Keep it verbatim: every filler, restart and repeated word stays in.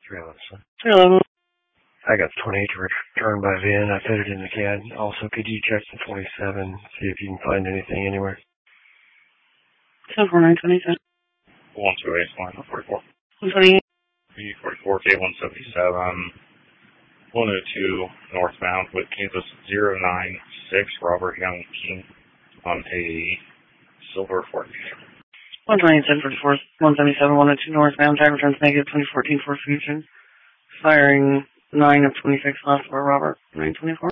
three eleven. three eleven. I got twenty-eight to return by V I N. I put it in the C A D. Also, could you check the twenty-seven, see if you can find anything anywhere? seven four nine twenty-seven. one two eight, line forty-four. one twenty-eight. B forty-four, K one seventy-seven, one oh two northbound with Kansas zero nine six, Robert Young King on a silver Ford. one twenty-eight, seven forty-four, one seventy-seven, one oh two northbound, time returns negative, twenty fourteen Ford Fusion. Firing nine of twenty-six left for Robert, nine twenty-four.